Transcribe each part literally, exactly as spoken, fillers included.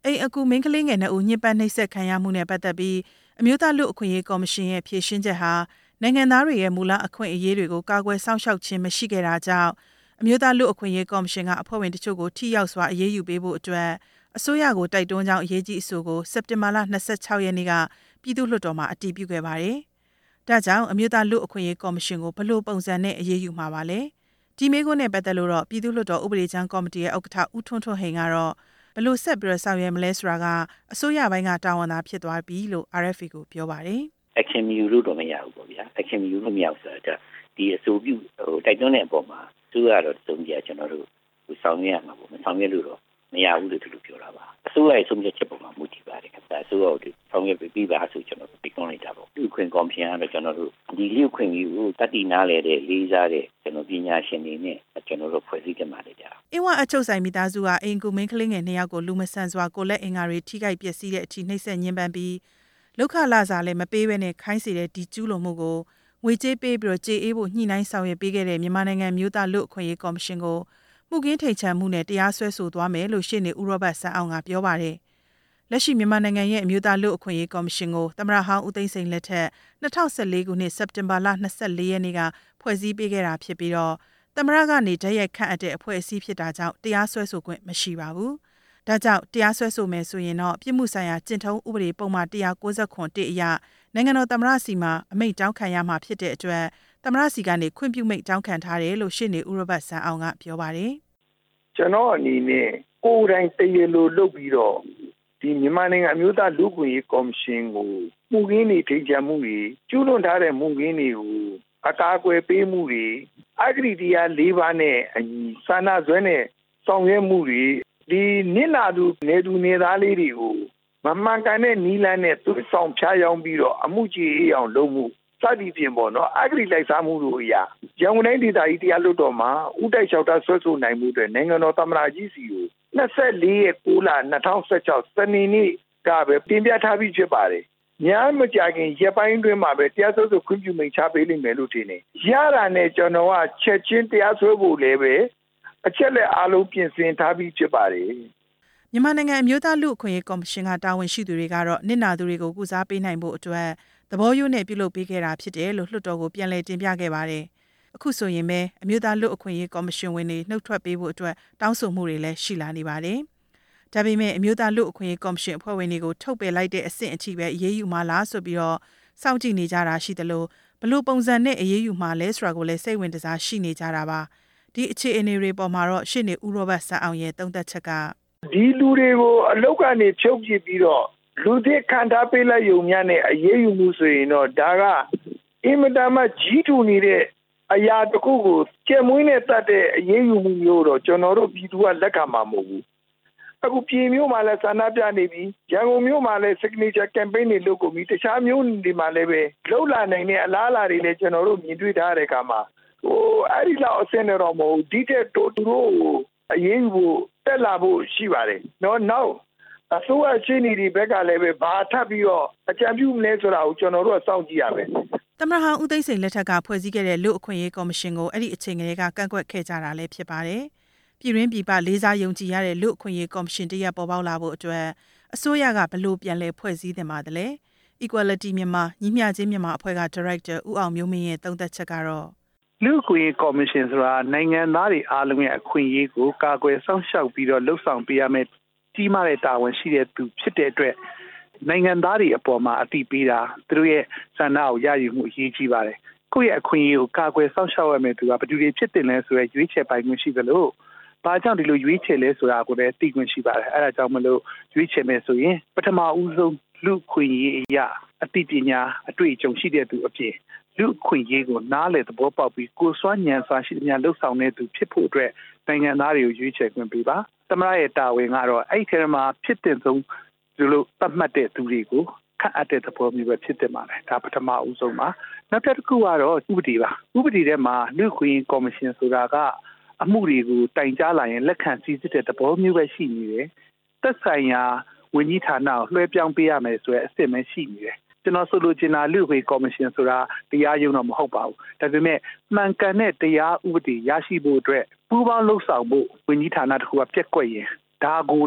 အိမ်အကူမင်းကလေးငယ်နှစ်ဦးညှဉ်းပန်းနှိပ်စက်ခံရမှုနဲ့ပတ်သက်ပြီးအမျိုးသားလူ့အခွင့်အရေးကော်မရှင်ရဲ့ဖြေရှင်းချက်ဟာနိုင်ငံသားတွေရဲ့မူလအခွင့်အရေးတွေကိုကာကွယ်စောင့်ရှောက်ခြင်းမရှိခဲ့တာကြောင့်အမျိုးသားလူ့အခွင့်အရေးကော်မရှင်ကအဖွဲ့ဝင်တချို့ကိုထိရောက်စွာအရေးယူပေးဖို့အတွက်အစိုးရကိုတိုက်တွန်းကြောင်းအရေးကြီးအဆိုကိုစက်တင်ဘာလ၂၆ရက်နေ့ကပြည်သူ့လွှတ်တော်မှာအတည်ပြုခဲ့ပါတယ်။ဒါကြောင့်အမျိုးသားလူ့အခွင့်အရေးကော်မရှင်ကိုဘယ်လိုပုံစံနဲ့အရေးယူမှာပါလဲ။ဒီမေးခွန်းနဲ့ပတ်သက်လို့တော့ပြည်သူ့လွှတ်တော်ဥပဒေချမ်းကော်မတီရဲ့ဥက္ကဋ္ဌဦးထွန်းထွန်းဟိန်ကတော့ဘယ်လိုဆက်ပြီးဆောင်ရွက်မလဲဆိုတာကအစိုးရပိုင်းကတာဝန်သာဖြစ်သွားပြီလို့ R F A ကိုပြောပါတယ်။ Action ယူလို့တော့မရဘူးပေါ့ဗျာ။ Action ယူလို့မရဘူးဆိုတော့ဒီအဆိုပြုဟိုတိုက်တွန်းတဲ့အပေါ်မှာသူကတော့သုံးပြကျွန်တော်တို့ဆောင်ရွက်ရမှာပေါ့မဆောင်ရွက်လို့တော့မရဘူးလို့သူတို့ပြောတာပါအစိုးရရဲ့ဆုံးဖြတ်ချက်ပေါ်မှာမူတည်ပါတယ်ခင်ဗျာအစိုးရကဆောင်ရွက်ပြီးပါဆိုကျွန်တော်တို့ပြောလိုက်တာပေါ့လူခွင့်ကော်မရှင်ကတော့ကျွန်တော်တို့ဒီလူခွင့်ကြီးကိုတတိနားလေတဲ့လေးစားတဲ့ကျွန်တော်ပညာရှင်တွေနဲ့ကျွန်တော်တို့ဖွဲ့စည်းကြမှာလေကြာအင်းဝအချုပ်ဆိုင်မိသားစုကအိမ်ကူမင်းကလေးငယ်နှစ်ယောက်ကိုလူမဆန်စွာကိုလက်အင်္ဂါတွေထိခိုက်ပျက်စီးတဲ့အထိနှိပ်စက်ညှဉ်းပန်းပြီးလောက်ခလာစားလည်းမပေးဘဲနဲ့ခိုင်းစေတဲ့ဒီကျူးလွန်မှုကိုငွေကြေးပေးပြီးတော့ကြေးအေးဖို့ညှိနှိုင်းဆောင်ရွက်ပေးခဲ့တဲ့မြန်မာနိုင်ငံမျိုးသားလူ့အခွင့်အရေးကော်မရှင်ကိုမှုခင်းထိန်ချန်မှုနဲ့တရားစွဲဆိုသွားမယ်လို့ရှေ့နေဦးရောဘတ်ဆန်းအောင်ကပြောပါတယ်။လက်ရှိမြန်မာနိုင်ငံရဲ့အမျိုးသားလူ့အခွင့်အရေးကော်မရှင်ကိုသမ္မတဟောင်းဦးသိန်းစိန်လက်ထက်၂၀၁၄ခုနှစ်စက်တင်ဘာလ၂၄ရက်နေ့ကဖွဲ့စည်းပေးခဲ့တာဖြစ်ပြီးတော့သမ္မတကနေဓာတ်ရိုက်ခန့်အပ်တဲ့အဖွဲ့အစည်းဖြစ်တာကြောင့်တရားစွဲဆိုခွင့်မရှိပါဘူး။ဒါကြောင့်တရားစွဲဆိုမယ်ဆိုရင်တော့ပြည်မှုဆိုင်ရာကျင့်ထုံးဥပဒေပုံမှန်၁၉၇အရနိုင်ငံတော်သမ္မတစီမှာအမိန့်တောင်းခံရမှာဖြစ်တဲ့အတွက်သမ္မတစီကနေခွင့်ပြုမိန့်တောင်းခံထားတယ်လို့ရှေ့နေဦးရောဘတ်ဆန်းအောင်ကပြောပါတယ်။ကျွန်တော်အနေနဲ့ကိုယ်တိုင်တရလိုလုပ်ပြီးတော့ဒီမြန်မာနိုင်ငံအမျိုးသားလူ့အခွင့်အရေးကော်မရှင်ကိုမှုခင်းတွေထိန်းချမှုတွေကျူးလွန်ထားတဲ့မှုခင်းတွေကိုအကာအကွယ်ပေးမှုတွေအဂတိတရား၄ပါးနဲ့အညီစာနာဇွဲနဲ့ဆောင်ရွက်မှုတွေဒီနစ်နာသူနေသူနေသားလေးတွေကိုမမှန်ကန်တဲ့နီးလန်းနဲ့သူဆောင်ဖြားရောက်ပြီးတော့အမှုကြီးအောင်လုပ်မှုစသည်ဖြင့်ပေါ့နော်အဂတိလိုက်စားမှုတို့အရာရန်ကုန်တိုင်းဒေသကြီးတရားလွှတ်တော်မှာဥတိုက်လျှောက်တာဆွဲဆိုနိုင်မှုအတွက်နိုင်ငံတော်သမ္မတကြီးစီကို၂၄ရက်၉လ၂၀၁၆စနေနေ့ကပဲတင်ပြထားပြီးဖြစ်ပါတယ်။ညမကြခင်ရက်ပိုင်းတွင်မှာပဲတရားစွဲဆိုခွင့်ပြုမိန့်ချပေးလိမ့်မယ်လို့ထင်တယ်။ရတာနဲ့ကျွန်တော်ကချက်ချင်းတရားစွဲဖို့လည်းပဲအချက်လက်အားလုံးပြင်ဆင်ထားပြီးဖြစ်ပါတယ်။မြန်မာနိုင်ငံအမျိုးသားလူ့အခွင့်အရေးကော်မရှင်ကတာဝန်ရှိသူတွေကတော့နစ်နာသူတွေကိုကုစားပေးနိုင်ဖို့အတွက်သဘောရိုးနဲ့ပြုလုပ်ပေးခဲ့တာဖြစ်တယ်လို့လွှတ်တော်ကိုပြန်လည်တင်ပြခဲ့ပါတယ်။အခုဆိုရင်ပဲအမျိုးသားလူ့အခွင့်အရေးကော်မရှင်ဝင်တွေနှုတ်ထွက်ပေးဖို့အတွက်တောင်းဆိုမှုတွေလည်းရှိလာနေပါတယ်။ဒါပေမဲ့အမျိုးသားလူ့အခွင့်အရေးကော်မရှင်အဖွဲ့ဝင်တွေကိုထုတ်ပယ်လိုက်တဲ့အဆင့်အထိပဲအရေးယူမှလားဆိုပြီးတော့စောင့်ကြည့်နေကြတာရှိသလိုဘလို့ပုံစံနဲ့အရေးယူမှလဲဆိုတာကိုလည်းစိတ်ဝင်စားရှိနေကြတာပါ။ဒီအခြေအနေတွေပေါ်မှာတော့ရှေ့နေဦးရောဘတ်ဆန်းအောင်ရဲ့သုံးသပ်ချက်ကဒီလူတွေကိုအလောက်ကနေဖြုတ်ပစ်ပြီးတော့လူသစ်ခံထားပေးလိုက်ရုံများနဲ့အရေးယူမှုဆိုရင်တော့ဒါကအင်မတန်မှကြီးထူနေတဲ့အရာတခုကိုကျဲမွေးနဲ့တတ်တဲ့အရေးယူမှုမျိုးတော့ကျွန်တော်တို့ပြည်သူကလက်ခံမှာမဟုတ်ဘူးအခုပြည်မျိုးမှာလည်းဆန္ဒပြနေပြီရန်ကုန်မြို့မှာလည်း signature campaign တွေလုပ်ကုန်ပြီတခြားမျိုးတွေမှာလည်းပဲလှုပ်လာနိုင်တဲ့အလားအလာတွေလည်းကျွန်တော်တို့မြင်တွေ့ထားတဲ့အခါမှာဟိုအဲ့ဒီလောက်အဆင့်နဲ့တော့မဟုတ်ဒီတဲ့တို့သူတို့အရေးယူဖို့တက်လာဖို့ရှိပါတယ်နော်နောက်အစိုးရရှင်းနေဒီဘက်ကလည်းပဲဘာထပ်ပြီးတော့အကြံပြုမလဲဆိုတာကိုကျွန်တော်တို့စောင့်ကြည့်ရမယ်သမ္မတဟောင်းဦးသိန်းစိန်လက်ထက်ကဖွဲ့စည်းခဲ့တဲ့လူ့အခွင့်အရေးကော်မရှင်ကိုအဲ့ဒီအချိန်ကလေးကကန့်ကွက်ခဲ့ကြတာလည်းဖြစ်ပါတယ်ပြည်ရင်းပြည်ပလေးစားယုံကြည်ရတဲ့လူ့အခွင့်အရေးကော်မရှင်တရက်ပေါ်ပေါက်လာဖို့အတွက်အစိုးရကဘလို့ပြန်လဲဖွဲ့စည်းတင်ပါတယ်လဲ Equality မြန်မာညီမျှခြင်းမြန်မာအဖွဲ့က Director ဦးအောင်မျိုးမင်းရဲ့သုံးသပ်ချက်ကတော့လူ့အခွင့်အရေးကော်မရှင်ဆိုတာနိုင်ငံသားတွေအားလုံးရဲ့အခွင့်အရေးကိုကာကွယ်စောင့်ရှောက်ပြီးတော့လှုပ်ဆောင်ပေးရမယ်ကြီးမားတဲ့တာဝန်ရှိတဲ့သူဖြစ်တဲ့အတွက်နိုင်ငံသားတွေအပေါ်မှာအတိပေးတာသူတို့ရဲ့ဆန္ဒကိုရယူမှုအရေးကြီးပါတယ်ကိုယ့်ရဲ့အခွင့်အရေးကိုကာကွယ်စောင့်ရှောက်ရမယ်သူကဘယ်သူတွေဖြစ်တင်လဲဆိုရဲရွေးချယ်ပိုင်ခွင့်ရှိသလိုဘာကြောင့်ဒီလိုရွေးချယ်လဲဆိုတာကိုလည်းသိခွင့်ရှိပါတယ်အဲဒါကြောင့်မလို့ရွေးချယ်မယ်ဆိုရင်ပထမဦးဆုံးလူ့အခွင့်အရေးအရာအသိပညာအတွေ့အကြုံရှိတဲ့သူအပြင်လူ့အခွင့်အရေးကိုနားလည်သဘောပေါက်ပြီးကိုယ်စွမ်းဉာဏ်စွာရှိသမျှလှုပ်ဆောင်တဲ့သူဖြစ်ဖို့အတွက်နိုင်ငံသားတွေကိုရွေးချယ်ခွင့်ပေးပါသမ္မတရဲ့တာဝန်ကတော့အဲ့ဒီထဲမှာဖြစ်တဲ့ဆုံးဒီလိုသတ်မှတ်တဲ့သူတွေကိုခန့်အပ်တဲ့သဘောမျိုးပဲဖြစ်တယ်မှာလေဒါပထမဦးဆုံးပါနောက်တစ်ခုကတော့ဥပဒေပါဥပဒေထဲမှာလူ့အခွင့်အရေးကော်မရှင်ဆိုတာကအမှုတွေကိုတိုင်ကြားလာရင်လက်ခံစည်းစစ်တဲ့သဘောမျိုးပဲရှိနေတယ်သက်ဆိုင်ရာဝန်ကြီးဌာနကိုလွှဲပြောင်းပေးရမယ်ဆိုတဲ့အဆင့်ပဲရှိနေတယ်ကျွန်တော်ဆိုလိုချင်တာလူ့အခွင့်အရေးကော်မရှင်ဆိုတာတရားရုံးတော့မဟုတ်ပါဘူးဒါပေမဲ့မှန်ကန်တဲ့တရားဥပဒေရရှိဖို့အတွက်ပူးပေါင်းလှုပ်ဆောင်ဖို့ဝန်ကြီးဌာနတစ်ခုကပြက်ကွက်ရင်ဒါကိုလည်း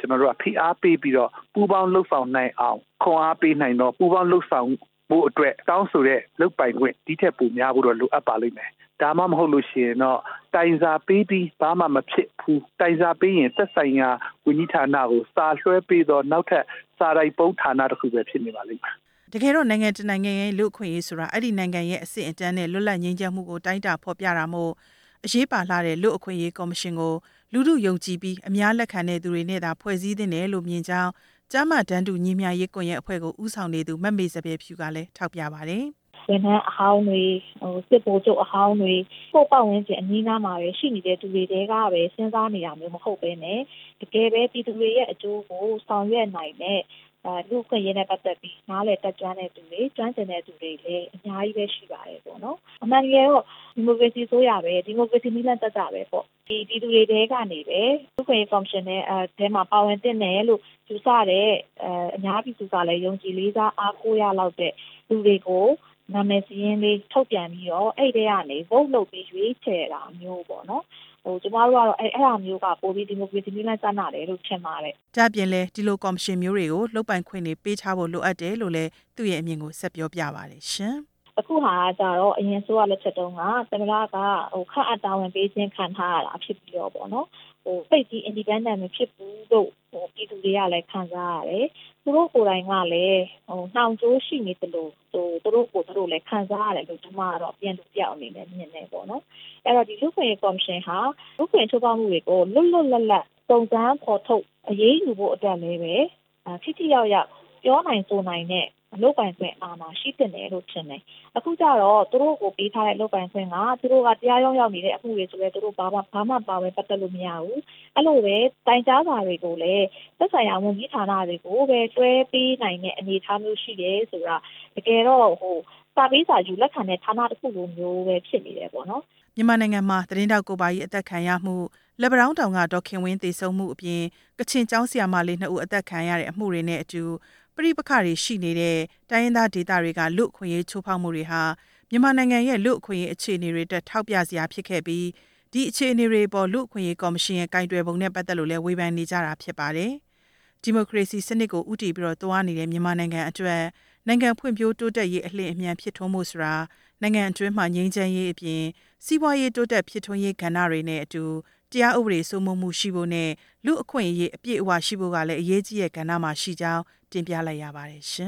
ကျွန်တော်တို့ကဖိအားပေးပြီးတော့ပူးပေါင်းလှုပ်ဆောင်နိုင်အောင်ခွန်အားပေးနိုင်တော့ပူးပေါင်းလှုပ်ဆောင်မှုအတွက်တောင်းဆိုတဲ့လုပ်ပိုင်ခွင့်ဒီထက်ပိုများဖို့တော့လိုအပ်ပါလိမ့်မယ်ဒါမှမဟုတ်လို့ရှိရင်တော့တိုင်စာပေးပြီးဘာမှမဖြစ်ဘူးတိုင်စာပေးရင်သက်ဆိုင်ရာဝန်ကြီးဌာနကိုစာလွှဲပေးတော့နောက်ထပ်စာရိုက်ပုံးဌာနတစ်ခုပဲဖြစ်နေပါလိမ့်မယ်တကယ်တော့နိုင်ငံတကာနိုင်ငံရဲ့လူ့အခွင့်အရေးဆိုတာအဲ့ဒီနိုင်ငံရဲ့အဆင့်အတန်းနဲ့လွတ်လပ်ငြိမ်းချမ်းမှုကိုတိုင်းတာဖော်ပြတာမို့အရေးပါလာတဲ့လူ့အခွင့်အရေးကော်မရှင်ကိုလူထုယုံကြည်ပြီးအများလက်ခံတဲ့သူတွေနဲ့သာဖွဲ့စည်းသင့်တယ်လို့မြင်ကြောင်းကျမတန်းတူညီမျှရေးကွန်ရက်အဖွဲ့ကိုဦးဆောင်နေသူမမေစပယ်ဖြူကလည်းထောက်ပြပါတယ်ဝန်ထမ်းအဟောင်းတွေဟိုစစ်ဗိုလ်ချုပ်အဟောင်းတွေကိုပေါ့ဝင်ခြင်းအနည်းနာမှာပဲရှိနေတဲ့သူတွေတဲကပဲစဉ်းစားနေတာမျိုးမဟုတ်ပဲねတကယ်ပဲပြည်သူတွေရဲ့အကျိုးကိုဆောင်ရွက်နိုင်တဲ့အဲလူ့ခွင့်ရေးနဲ့ပတ်သက်ပြီးနားလည်တက်ကြွတဲ့သူတွေကျွမ်းကျင်တဲ့သူတွေလည်းအများကြီးပဲရှိပါတယ်ပေါ့နော်အမှန်တကယ်တော့ဒီမိုကရေစီဆိုရပဲဒီမိုကရေစီနည်းလမ်းတက်ကြပဲပေါ့ဒီပြည်သူတွေတဲကနေပဲလူ့ခွင့်ရေးကော်မရှင်နဲ့အဲထဲမှာပါဝင်တင်တယ်လို့ယူဆတဲ့အဲအများပြည်သူကလည်းယုံကြည်လေးစားအားကိုးရလောက်တဲ့လူတွေကိုနာမည်စရင်းလေးထုတ်ပြန်ပြီးတော့အဲ့ဒီကနေ vote လုပ်ပြီးရွေးချယ်တာမျိုးပေါ့နော်ဟိုကျမတို့ကတော့အဲ့အဲ့အမျိုးကပိုပြီးဒီမိုကရေစီနည်းလမ်းကျနာတယ်လို့ထင်ပါတယ်။ဒါပြင်လဲဒီလိုကော်မရှင်မျိုးတွေကိုလုတ်ပိုင်ခွင့်တွေပေးချဖို့လိုအပ်တယ်လို့လည်းသူ့ရဲ့အမြင်ကိုဆက်ပြောပြပါတယ်ရှင်။အခုဟာကြတော့အရင်ဆိုရလက်ချက်တုန်းကသမ္မတကဟိုခန့်အပ်တာဝန်ပေးခြင်းခံထားရတာဖြစ်ပြီးတော့ပေါ့နော်ဟိုပိတ်ပြီး independent မဖြစ်ဘူးလို့ဟိုပြည်သူတွေကလည်းခံစားရတယ်သူတို့ကိုယ်တိုင်ကလည်းဟိုနှောင်ကြိုးရှိနေတယ်လို့ဟိုသူတို့ကိုယ်သူတို့လည်းခံစားရတယ်လို့ကျွန်မကတော့ပြန်လို့ပြောင်းနေတယ်မြင်နေပေါ့နော်အဲ့တော့ဒီလူ့ခွင့်ရေးကော်မရှင်ဟာလူ့ခွင့်ချိုးဖောက်မှုတွေကိုလွတ်လွတ်လပ်လပ်စုံစမ်းဖော်ထုတ်အရေးယူဖို့အတွက်လည်းပဲထိထိရောက်ရောက်ပြောနိုင်ဆိုနိုင်တဲ့အလုပ်ပိုင်ခွင့်အာဏာရှိတဲ့တယ်လို့ထင်တယ်အခုကျတော့သူတို့ကိုပေးထားတဲ့လုပ်ပိုင်ခွင့်ကသူတို့ကတရားရုံးရောက်နေတဲ့အမှုတွေဆိုလည်းသူတို့ဘာမှဘာမှပါဝင်ပတ်သက်လို့မရဘူးအဲ့လိုပဲတိုင်ကြားစာတွေကိုလည်းသက်ဆိုင်ရာဝန်ကြီးဌာနတွေကိုပဲတွဲပေးနိုင်တဲ့အနေအထားမျိုးရှိတယ်ဆိုတာတကယ်တော့ဟိုစာပေးစာယူလက်ခံတဲ့ဌာနတစ်ခုလိုမျိုးပဲဖြစ်နေတယ်ပေါ့နော်မြန်မာနိုင်ငံမှာသတင်းတောက်ကိုပါကြီးအသက်ခံရမှုလက်ပံတောင်းတောင်ကဒေါခင်ဝင်းသေဆုံးမှုအပြင်ကချင်ကျောင်းဆရာမလေးနှစ်ဦးအသက်ခံရတဲ့အမှုတွေနဲ့အတူပရိပခတွေရှိနေတဲ့တိုင်းရင်းသားဒေသတွေကလူ့အခွင့်အရေးချိုးဖောက်မှုတွေဟာမြန်မာနိုင်ငံရဲ့လူ့အခွင့်အရေးအခြေအနေတွေတက်ထောက်ပြစရာဖြစ်ခဲ့ပြီးဒီအခြေအနေတွေပေါ်လူ့အခွင့်အရေးကော်မရှင်ရဲ့ကင်တွယ်ပုံနဲ့ပတ်သက်လို့လည်းဝေဖန်နေကြတာဖြစ်ပါတယ်။ဒီမိုကရေစီစနစ်ကိုဥတည်ပြီးတော့တွားနေတဲ့မြန်မာနိုင်ငံအတွက်နိုင်ငံဖွံ့ဖြိုးတိုးတက်ရေးအလင်းအမြန်ဖြစ်ထွန်းမှုဆိုတာနိုင်ငံအတွင်းမှာငြိမ်းချမ်းရေးအပြင်စီးပွားရေးတိုးတက်ဖြစ်ထွန်းရေးကဏ္ဍတွေနဲ့အတူတရားဥပဒေစိုးမိုးမှုရှိဖို့နဲ့လူ့အခွင့်အရေးအပြည့်အဝရှိဖို့ကလည်းအရေးကြီးတဲ့ကဏ္ဍမှာရှိကြောင်းတင်ပြလိုက်ရပါတယ်ရှင်